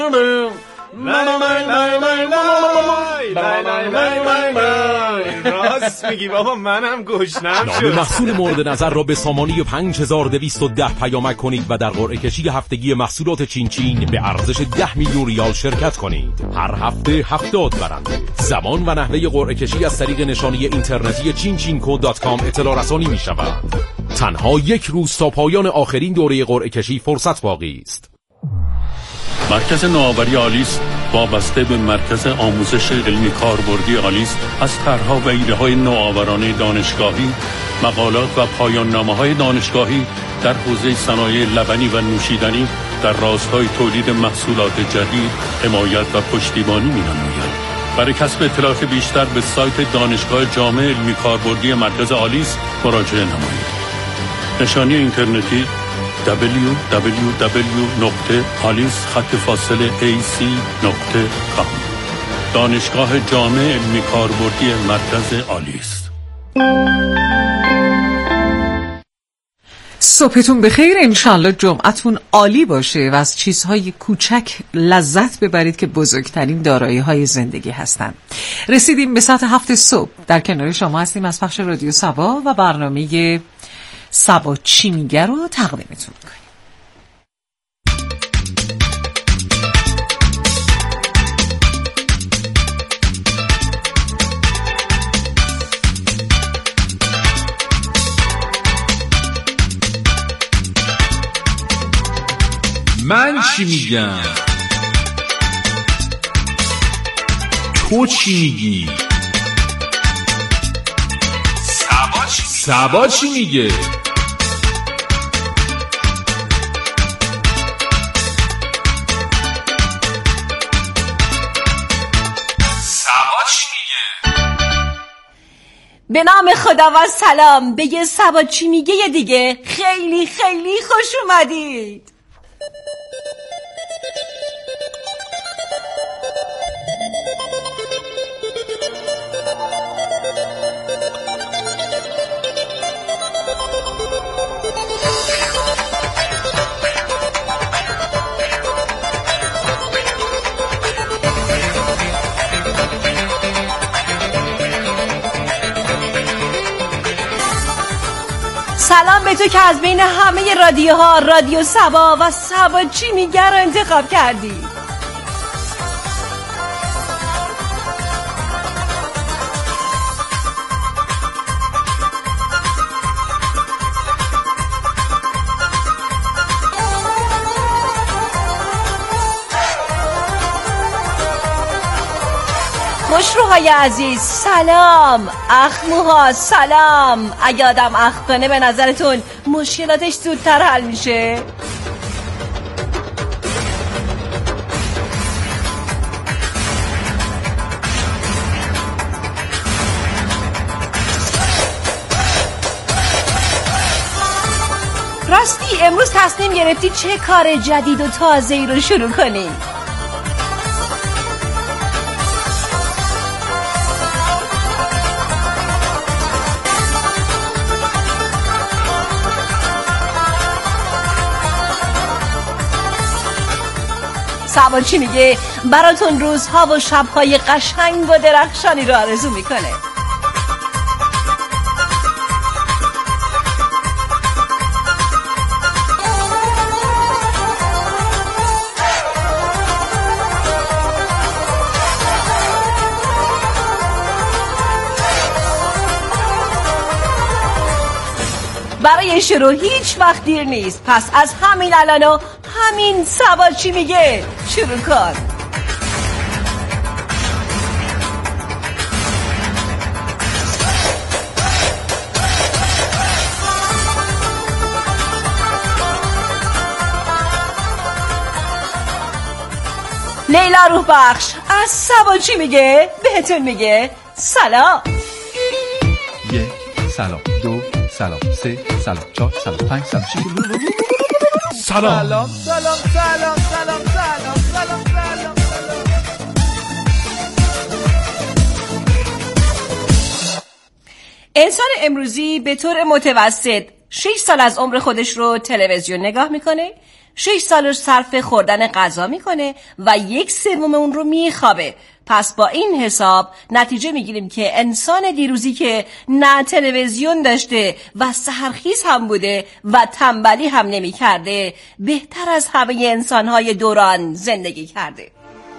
راست میگی بابا، منم گشنم شد. نام محصول مورد نظر را به سامانه 5210 پیامک کنید و در قرعه کشی هفتگی محصولات چین به ارزش 10 میلیون ریال شرکت کنید. هر هفته 70 برنده. زمان و نحوه قرعه کشی از طریق نشانی اینترنتی chinchinko.com اطلاع رسانی می شود. تنها یک روز تا پایان آخرین دوره قرعه کشی فرصت باقی است. مرکز نوآوری آلیس وابسته به مرکز آموزش علمی کاربردی آلیس از طرح‌ها و ایده‌های نوآورانه دانشگاهی، مقالات و پایان‌نامه‌های دانشگاهی در حوزه صنایع لبنی و نوشیدنی در راستای تولید محصولات جدید حمایت و پشتیبانی می‌نماید. برای کسب اطلاعات بیشتر به سایت دانشگاه جامع علمی کاربردی مرکز آلیس مراجعه نمایید. نشانی اینترنتی www.alice-ac.com دانشگاه جامع علمی کاربردی مرکز آلیس. صبحتون بخیر، انشالله جمعتون عالی باشه و از چیزهای کوچک لذت ببرید که بزرگترین دارایی‌های زندگی هستن. رسیدیم به ساعت 7 صبح. در کنار شما هستیم از پخش رادیو سبا و برنامه سبا چی میگه رو تقدیمتون میکنیم. من چی میگم؟ تو چی میگی؟ سبا چی میگه؟ به نام خدا و سلام. بگه سبا چی میگه دیگه. خیلی خیلی خوش اومدید. سلام به تو که از بین همه رادیوها رادیو سبا و سبا چی میگه رو انتخاب کردی. خوشروهای عزیز سلام. اخموها سلام. اگه آدم اخم کنه به نظرتون مشکلاتش زودتر حل میشه؟ راستی امروز تصمیم گرفتی چه کار جدید و تازه‌ای رو شروع کنی؟ سبا چی میگه براتون روزها و شبهای قشنگ و درخشانی رو آرزو میکنه. برای شروع هیچ وقت دیر نیست. پس از همین الانو همین سبا چی میگه شروع کن. لیلا روح بخش از سبا چی میگه بهتون میگه سلام. 1 سلام، 2 سلام، 3 سلام، 4 سلام، 5 سلام، 6 سلام. سلام سلام سلام سلام سلام سلام سلام. انسان امروزی به طور متوسط 6 سال از عمر خودش رو تلویزیون نگاه میکنه، 6 سالش صرف خوردن غذا میکنه و 1/3 اون رو میخوابه. پس با این حساب نتیجه میگیریم که انسان دیروزی که نه تلویزیون داشته و سحرخیز هم بوده و تنبلی هم نمیکرده بهتر از همه انسانهای دوران زندگی کرده.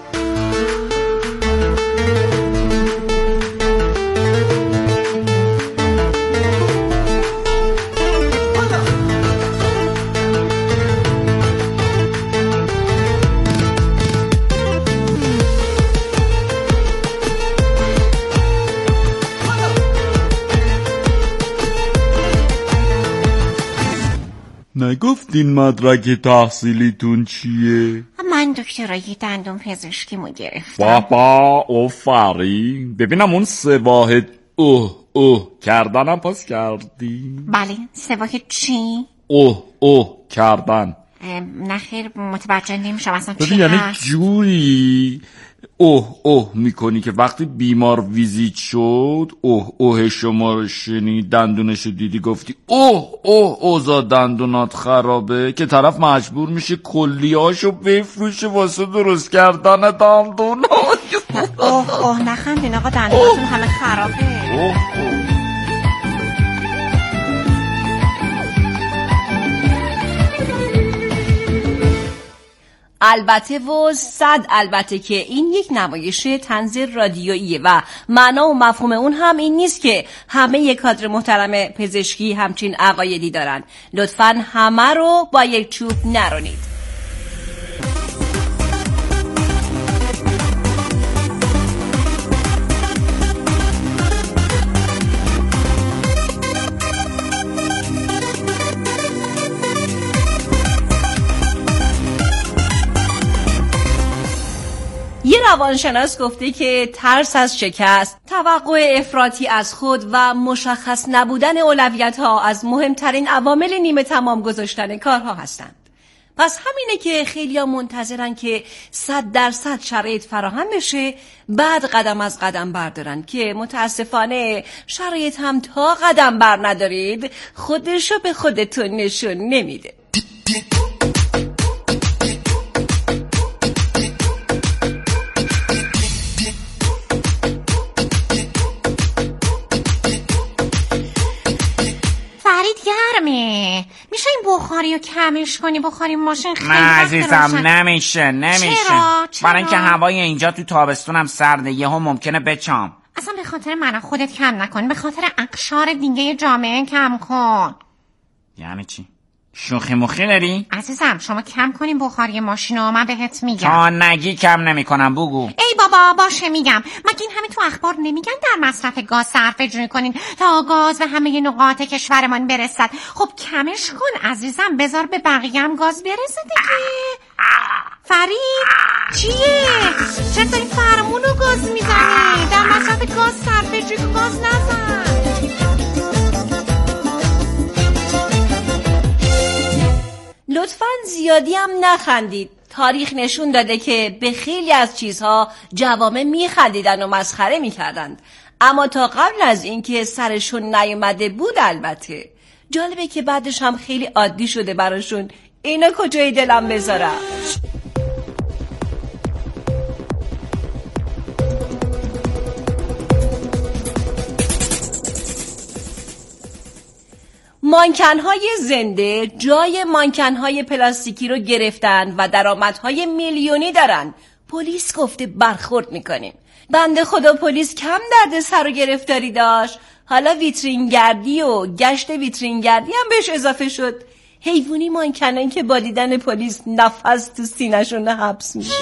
نگفتین مدرک تحصیلیتون چیه؟ من دکترای دندون پزشکی مو گرفتم. بابا آفرین. ببینم اون 3 واحد اوه کردنم پاس کردی؟ بله. 3 واحد چی؟ اوه کردن. نخیر متوجه نمیشم اصلا چی یعنی هست. جوری اوه میکنی که وقتی بیمار ویزیت شد اوه شما رو شنید، دندونش دیدی گفتی اوه دندونات خرابه، که طرف مجبور میشه کلیهاشو بفروشه واسه درست کردن دندون. اوه نخندین آقا، دندوناتون همه خرابه. البته و 100 البته که این یک نمایش طنز رادیوییه و معنا و مفهوم اون هم این نیست که همه کادر محترم پزشکی همچین عقایدی دارن. لطفاً همه رو با یک چوب نرونید. یه روانشناس گفته که ترس از شکست، توقع افراطی از خود و مشخص نبودن اولویت‌ها از مهمترین عوامل نیمه تمام گذاشتن کارها هستند. پس همینه که خیلی‌ها منتظرن که 100% شرایط فراهم بشه بعد قدم از قدم بردارن، که متاسفانه شرایط هم تا قدم بر ندارید خودشو به خودتون نشون نمیده. گرمه، میشه این بخاری رو کمش کنی؟ بخاری ماشین خیلی نه عزیزم نمیشه. چرا؟ برای اینکه هوای اینجا تو تابستونم سرده، یهو ممکنه بچام. اصلا به خاطر من خودت کم نکن، به خاطر اقشار دیگه جامعه کم کن. یعنی چی؟ شوخی مخی داری؟ عزیزم شما کم کنیم بخاری ماشینو، من بهت میگم. تا نگی کم نمیکنم بگو. ای بابا باشه میگم. مگه این همه تو اخبار نمیگن در مصرف گاز صرفه جویی کنین تا گاز و همه نقاط کشورمان برسد؟ خب کمش کن عزیزم، بذار به بقیه هم گاز برسه دیگه. فرید چیه؟ چرا داری فرمونو گاز میزنی؟ در مصرف گاز صرفه جویی گاز نزن. لطفاً زیادی هم نخندید. تاریخ نشون داده که به خیلی از چیزها جوامع میخندیدن و مسخره میکردند، اما تا قبل از اینکه سرشون نیومده بود. البته جالبه که بعدش هم خیلی عادی شده براشون. اینا کجای دلم بذارم. مانکن‌های زنده جای مانکن‌های پلاستیکی رو گرفتن و درآمدهای میلیونی دارن. پلیس گفته برخورد میکنیم. بنده خدا پلیس کم درد سر و گرفتاری داشت، حالا ویترینگردی و گشت ویترینگردی هم بهش اضافه شد. حیوانی مانکنن که با دیدن پلیس نفس تو سینه‌شون حبس میشه.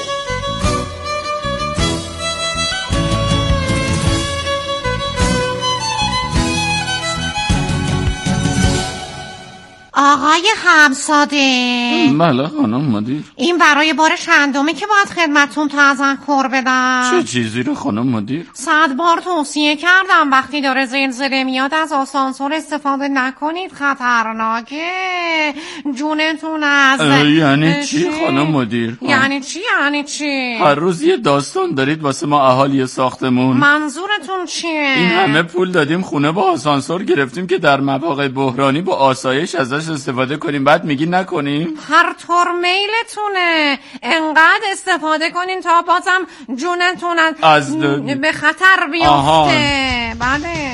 آقای همساده. بله خانم مدیر. این برای بار چندمه که باید خدمتون تذکر بدم. چه چیزی رو خانم مدیر؟ 100 بار توصیه کردم وقتی داره زلزله میاد از آسانسور استفاده نکنید، خطرناکه. جونتون از یعنی چی خانم مدیر؟ یعنی چی؟ هر روز یه داستان دارید واسه ما اهالی ساختمون. منظورتون چیه؟ این همه پول دادیم خونه با آسانسور گرفتیم که در مواقع بحرانی با آسایش ازش استفاده کنیم بعد میگی نکنیم؟ هر طور میلتونه، انقدر استفاده کنین تا بازم جونتون از به خطر بیفته. بله.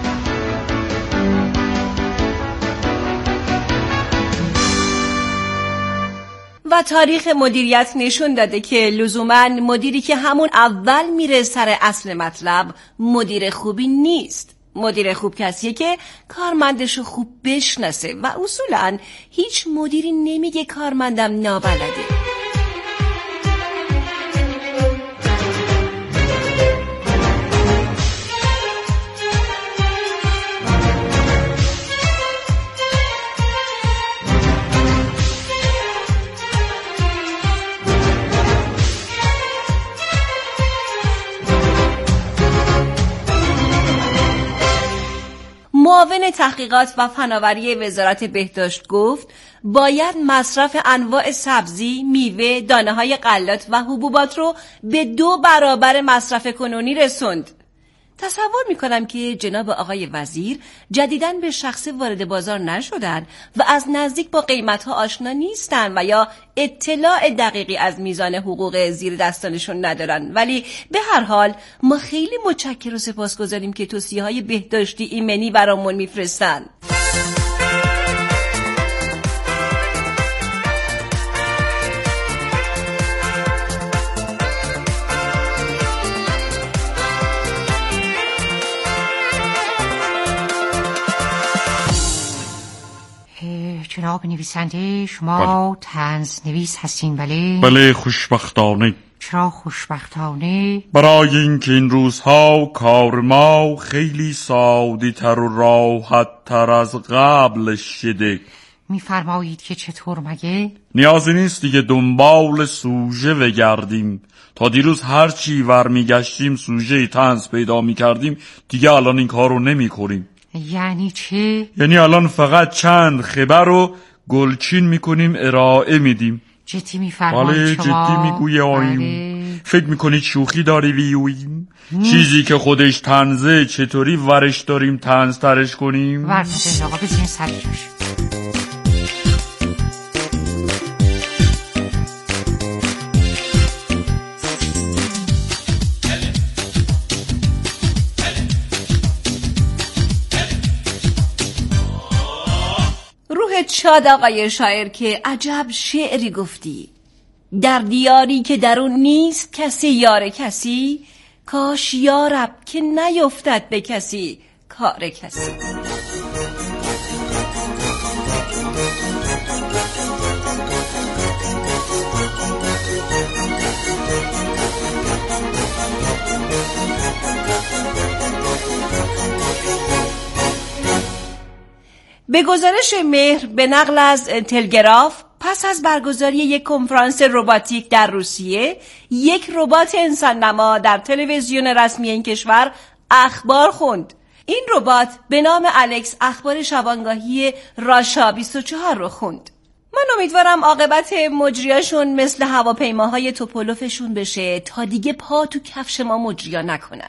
و تاریخ مدیریت نشون داده که لزوماً مدیری که همون اول میره سر اصل مطلب مدیر خوبی نیست. مدیر خوب کسیه که کارمندشو خوب بشناسه و اصولاً هیچ مدیری نمیگه کارمندم نابلده. معاون تحقیقات و فناوری وزارت بهداشت گفت باید مصرف انواع سبزی، میوه، دانه‌های غلات و حبوبات رو به 2 برابر مصرف کنونی رسوند. تصور میکنم که جناب آقای وزیر جدیداً به شخص وارد بازار نشدن و از نزدیک با قیمت‌ها آشنا نیستن و یا اطلاع دقیقی از میزان حقوق زیر دستانشون ندارن، ولی به هر حال ما خیلی متشکر و سپاسگزاریم که توصیه‌های بهداشتی ایمنی برامون میفرستن. جناب نویسنده، شما طنز نویس هستین بله؟ بله، خوشبختانه. چرا خوشبختانه؟ برای اینکه این روزها کار ما خیلی ساده تر و راحت تر از قبل شده. میفرمایید که چطور مگه؟ نیازی نیست دیگه دنبال سوژه بگردیم. تا دیروز هر چی ور میگشتیم سوژه طنز پیدا میکردیم، دیگه الان این کار رو نمی کنیم. یعنی چه؟ یعنی الان فقط چند خبر رو گلچین میکنیم ارائه میدیم. جدی میفرمایید بله شما؟ جدی میگویم. فکر میکنید شوخی داری ویویم؟ چیزی که خودش طنزه چطوری ورش داریم طنز ترش کنیم؟ ورش آقا بزنین سرش. شاد آقای شاعر که عجب شعری گفتی. در دیاری که درون نیست کسی یار کسی، کاش یارب که نیفتد به کسی کار کسی. به گزارش مهر به نقل از تلگراف، پس از برگزاری یک کنفرانس رباتیک در روسیه، یک ربات انسان نما در تلویزیون رسمی این کشور اخبار خوند. این ربات به نام الکس اخبار شبانگاهی راشا 24 رو خوند. من امیدوارم عاقبت مجریاشون مثل هواپیماهای توپولوفشون بشه تا دیگه پا تو کفش ما مجریا نکنن.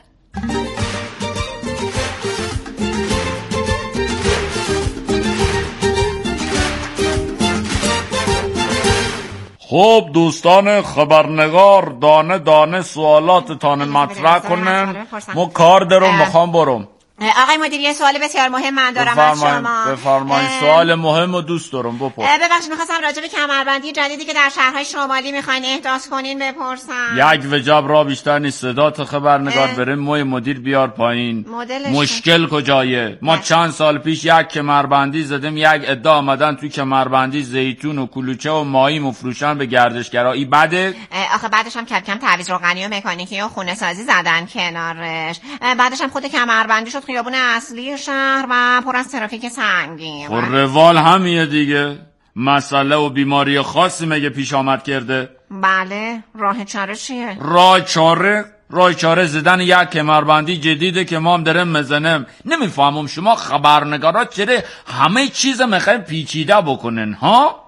خب دوستان خبرنگار دانه دانه سوالاتتان مطرح کنن. ما کار دارم میخوام برم. آقای مدیر یه سوال بسیار مهم من دارم از شما. بفرمایید. سوال مهم و دوست دارم بپرس. ببخشید میخواستم راجع به کمربندی جدیدی که در شهرهای شمالی میخواین احداث کنین بپرسم. یک وجب را بیشتر نیست. صدات خبرنگار بره موی مدیر بیار پایین. مشکل کجایه؟ ما چند سال پیش یک کمربندی زدیم، یک عده آمدن توی کمربندی زیتون و کلوچه و ماهی مفروشن به گردشگرایی. بده آخه بعدش هم کم کم تعویض روغنی و مکانیکی و خونه سازی زدن کنارش. بعدش هم خود کمربندی شد خیابون اصلی شهر و پر از ترافیک سنگین. روال همیه دیگه. مسئله و بیماری خاصی مگه پیش آمد کرده؟ بله. راه چاره چیه؟ راه چاره زدن یک کمربندی جدیده که ما هم داریم مزنم. نمیفهمم شما خبرنگارات چرا همه چیز میخوایم پیچیده بکنن ها؟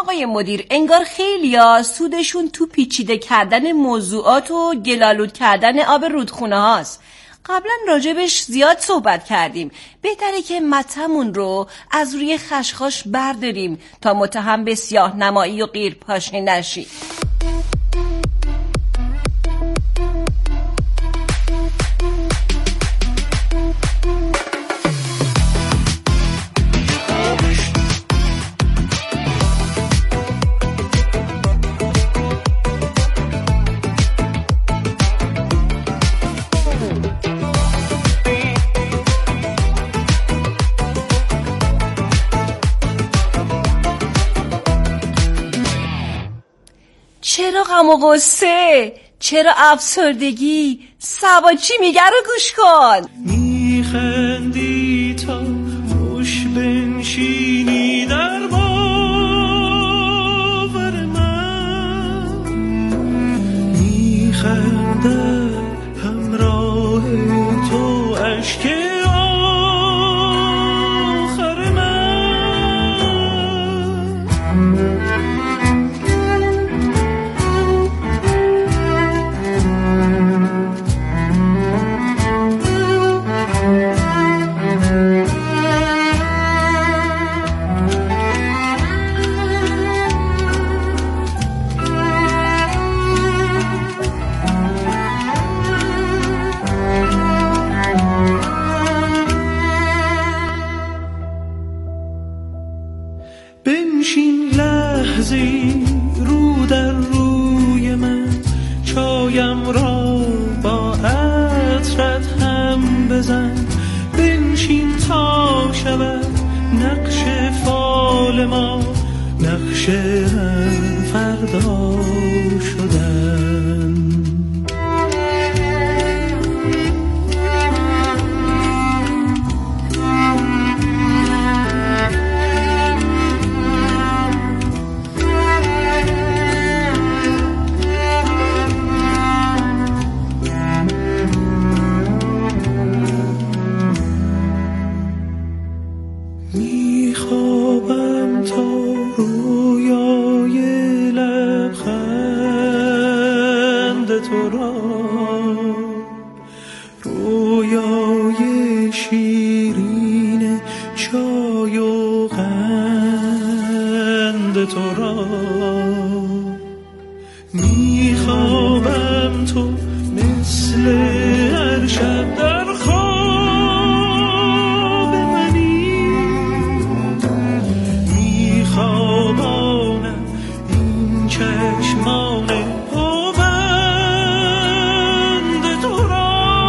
آقای مدیر، انگار خیلیا سودشون تو پیچیده کردن موضوعات و گلالود کردن آب رودخونه هاست. قبلا راجبش زیاد صحبت کردیم. بهتره که متمون رو از روی خشخاش برداریم تا متهم به سیاه نمایی و قیرپاشی نشی. چرا غم و غصه؟ چرا افسردگی؟ سبا چی میگه رو گوش کن. میخندی تا خوش بنشینی در باور من، میخنده همراه تو اشک آخر من. بنشین لحظی رو در روی من، چایم را با عطرت هم بزن. بنشین تا شود نقش فال ما، نقش هم فردا شدن. میخوابم تا رویای لبخند تو را، رویای شیرین چای و قند تو را. میخوابم تو مثل هر شب در خواب منی، میخوابانم این چشمان پابند تو را.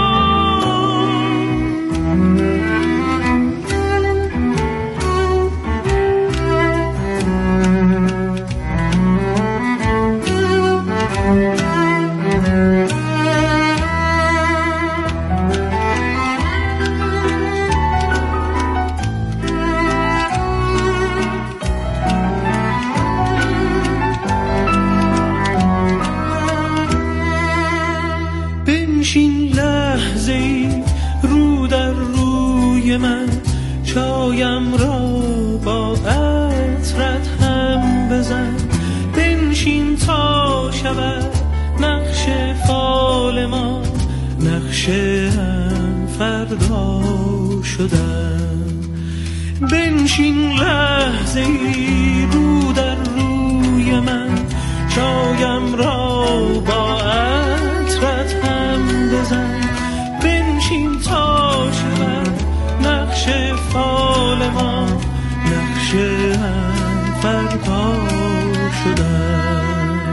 بنشین لحظه‌ای رو در روی من، چایم را با عطرت هم بزن. بنشین تا شود نقش فال ما، نقش هم فردا شدن. بنشین لحظه‌ای رو در روی من، چایم را با عطرت هم بزن. بنشین تا شود نقش فال ما، نقش هم فردا شدن.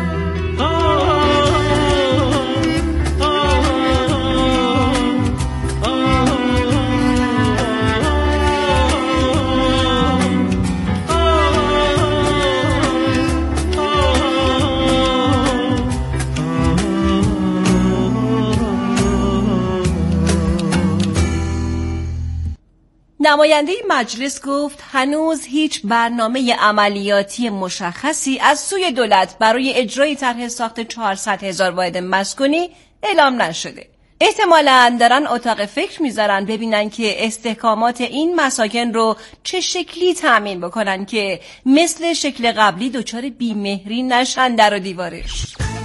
نماینده مجلس گفت هنوز هیچ برنامه عملیاتی مشخصی از سوی دولت برای اجرای طرح ساخت 400,000 واحد مسکونی اعلام نشده. احتمالاً دارن اتاق فکر میذارن ببینن که استحکامات این مساکن رو چه شکلی تأمین بکنن که مثل شکل قبلی دچار بیمهری نشن در و دیوارش.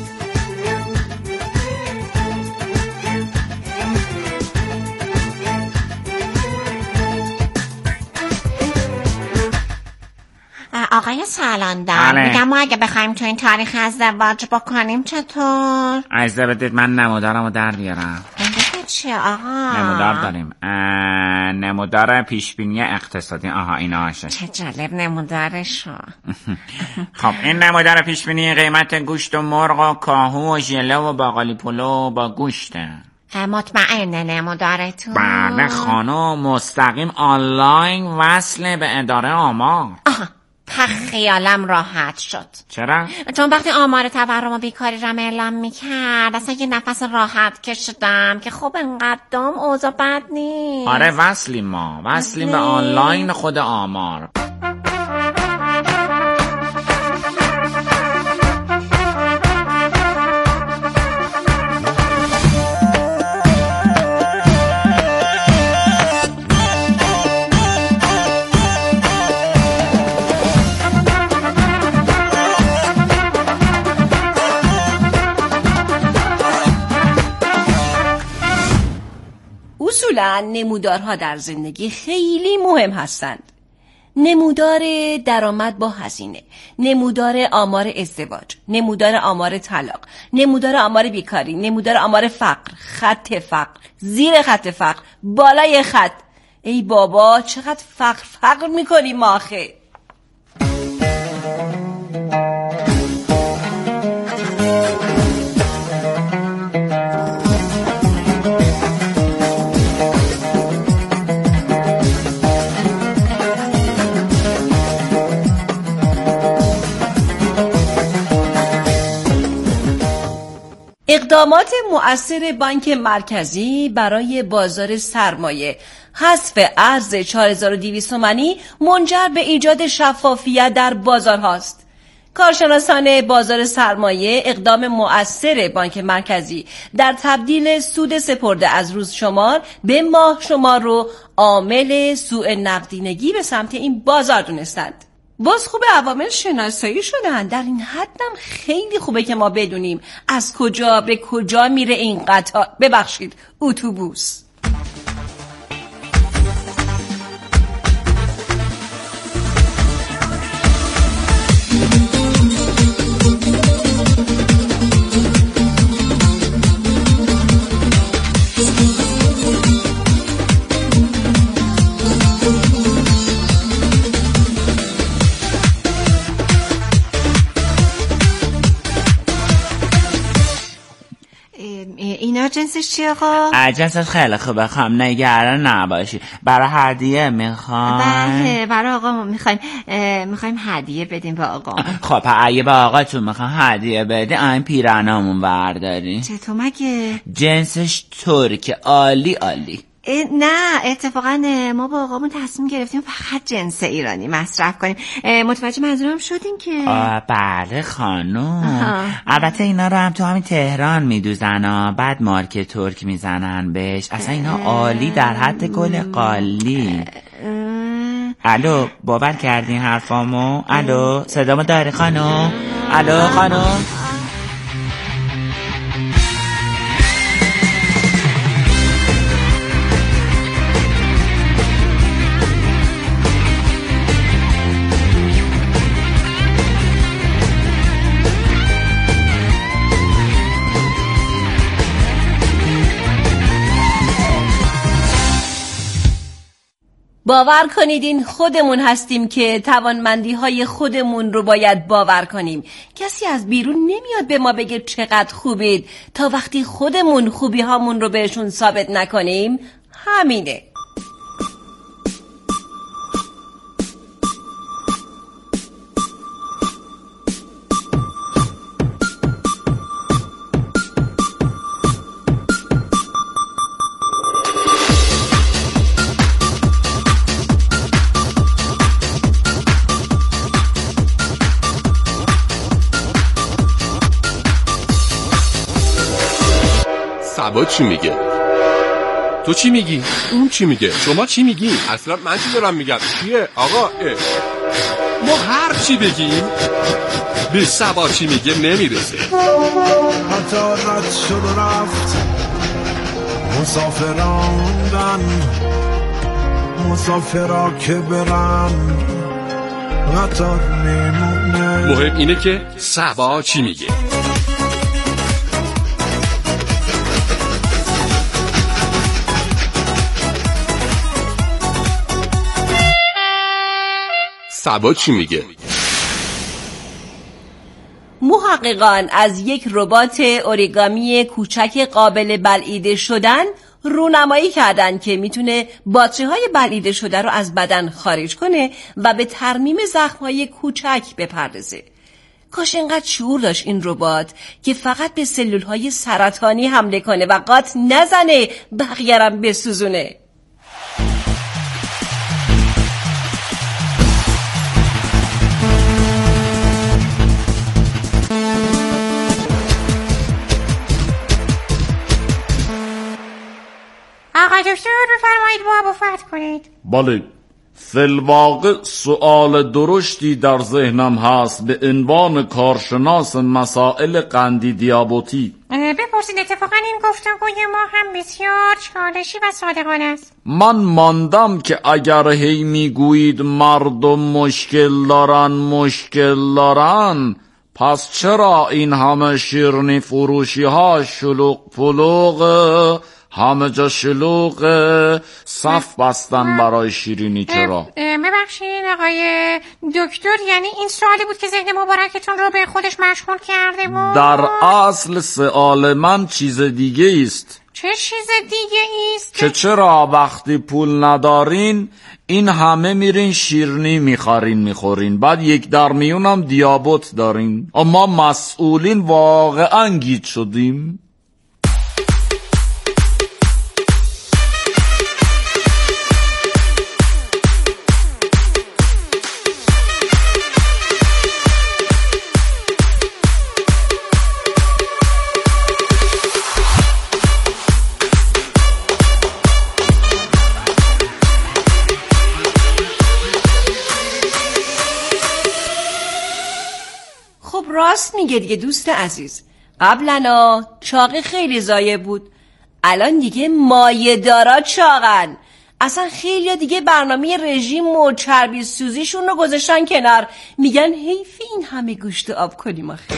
آقای سالندر، میگم ما اگه بخوایم تو این تاریخ ازدواج بکنیم چطور؟ اجازه بدید من نمودارمو در بیارم. چیه آقا؟ نمودار داریم، نمودار پیشبینی اقتصادی. آها اینا هاشه. چه جالب نمودارشو. خب این نمودار پیشبینی قیمت گوشت و مرغ و کاهو و ژله و باقالی پلو با گوشته. مطمئنه نمودارتون؟ بله خانم، مستقیم آنلاین وصله به اداره آمار. آها خیالم راحت شد. چرا؟ چون وقتی آمار تورم و بیکاری رم اعلام میکرد اصلا یه نفس راحت کشیدم که خب انقدام اوضاع بد نیست. آره وصلیم به آنلاین خود آمار. اصولاً نمودارها در زندگی خیلی مهم هستند. نمودار درآمد با هزینه، نمودار آمار ازدواج، نمودار آمار طلاق، نمودار آمار بیکاری، نمودار آمار فقر، خط فقر، زیر خط فقر، بالای خط. ای بابا چقدر فقر میکنیم ما آخه. اقدامات مؤثر بانک مرکزی برای بازار سرمایه، حذف ارز 4200 تومانی منجر به ایجاد شفافیت در بازار هاست. کارشناسان بازار سرمایه اقدام مؤثر بانک مرکزی در تبدیل سود سپرده از روز شمار به ماه شمار رو عامل سوء نقدینگی به سمت این بازار دونستند. باز خوب عوامل شناسایی شدن. در این حدم خیلی خوبه که ما بدونیم از کجا به کجا میره این قطار، ببخشید اتوبوس. اینا جنسش چی آقا؟ جنسش خیلی خوبه خواهم، نگران نباشی. برای هدیه میخوایم؟ بله برای آقا میخوایم هدیه بدیم به آقا. خب اگه به آقاتون میخوایم هدیه بدیم این پیرنامون برداریم. چطور مگه؟ جنسش ترکه، عالی عالی. نه اتفاقا ما با آقامون تصمیم گرفتیم فقط جنس ایرانی مصرف کنیم. متوجه منظورم شدین که؟ بله خانم. البته اینا رو هم تو همین تهران میدوزن بعد مارک ترک میزنن بهش. اصلا اینا عالی در حد گل قالی. الو باور کردین حرفامو؟ الو صدامو داری خانم؟ الو خانم؟ باور کنید این خودمون هستیم که توانمندی های خودمون رو باید باور کنیم. کسی از بیرون نمیاد به ما بگه چقدر خوبید تا وقتی خودمون خوبی هامون رو بهشون ثابت نکنیم. همینه. سبا چی میگه؟ تو چی میگی؟ اون چی میگه؟ شما چی میگی؟ اصلا من چی دارم میگم؟ چیه؟ آقا ما هر چی بگیم به سبا چی میگه نمیرسه. حتی رد شد و رفت مسافرا که برن قطار میمونه. مهم اینه که سبا چی میگه. سبا چی میگه؟ محققان از یک ربات اوریگامی کوچک قابل بلعیده شدن رونمایی کردن که میتونه باتری‌های بلعیده شده رو از بدن خارج کنه و به ترمیم زخم‌های کوچک بپردازه. کاش اینقدر شعور داشت این ربات که فقط به سلول‌های سرطانی حمله کنه و قات نزنه بقیه رو بسوزونه. آقای دکتر بفرمایید محبت کنید. بله، فی‌الواقع سؤال درشتی در ذهنم هست به عنوان کارشناس مسائل قندی دیابتی. بپرسید، اتفاقا این گفتگوی ما هم بسیار چالشی و صادقانه است. من ماندم که اگر هی میگویید مردم مشکل دارن پس چرا این همه شیرینی فروشی ها شلوغ پلوغ، همه جا شلوغ، صف بستن برای شیرینی چرا؟ ببخشید آقای دکتر، یعنی این سوالی بود که ذهن مبارکتون رو به خودش مشغول کرده بود؟ در اصل سؤال من چیز دیگه است. چه چیز دیگه است؟ که چرا وقتی پول ندارین این همه میرین شیرینی میخورین بعد یک در میونم دیابت دارین. اما مسئولین واقعا گیج شدیم. راست میگه دیگه دوست عزیز. قبلا چاقی خیلی ضایع بود، الان دیگه مایه دارا چاقن. اصلا خیلی دیگه برنامه رژیم و چربی سوزیشون رو گذاشتن کنار، میگن حیف این همه گوشت و آب کنیم آخه.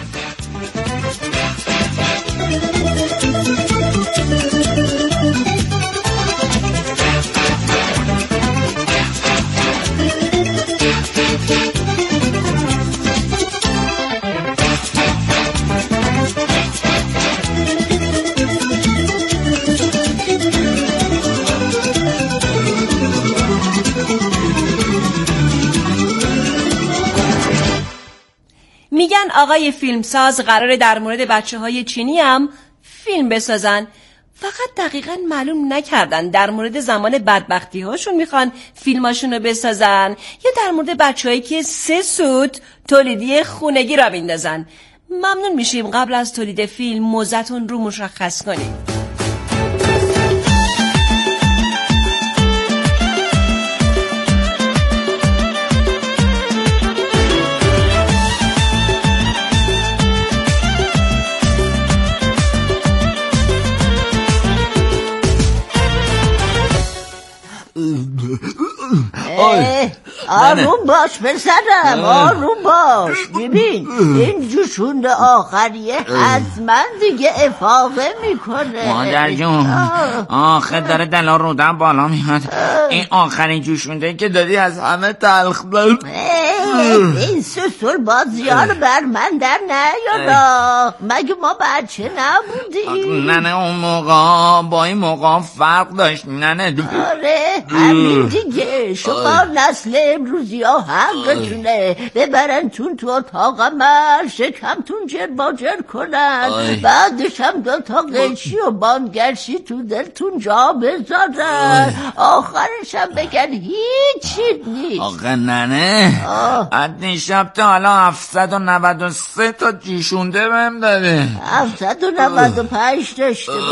میگن آقای فیلمساز قراره در مورد بچه‌های چینی هم فیلم بسازن، فقط دقیقاً معلوم نکردن در مورد زمان بدبختی هاشون میخوان فیلماشون رو بسازن یا در مورد بچه‌هایی که 3 سوت تولیدی خونگی را بیندازن. ممنون میشیم قبل از تولید فیلم موضعتون رو مشخص کنید. آروم باش پسرم، آروم باش. ببین این جوشونده آخریه حتما دیگه افاقه میکنه. مادر جون آخه داره دلا رودن بالا میاد. این آخرین جوشونده که دادی از همه تلخ بود. این سسول بازیار بر من در نیادا، مگه ما بچه نبودیم؟ نه اون موقع با این موقع فرق داشت. نه آره همین دیگه. شما نسل امروزی ها حقتونه ببرن تو اتاق عمل شکمتون جر کنن، بعدش هم 2 تا قیچی و بانگرشی تو دلتون جا بذارن، آخرش هم بگن هیچی نیست. آقا ننه از شب تا حالا 793 تا جوشونده بهم داده. 795 داشته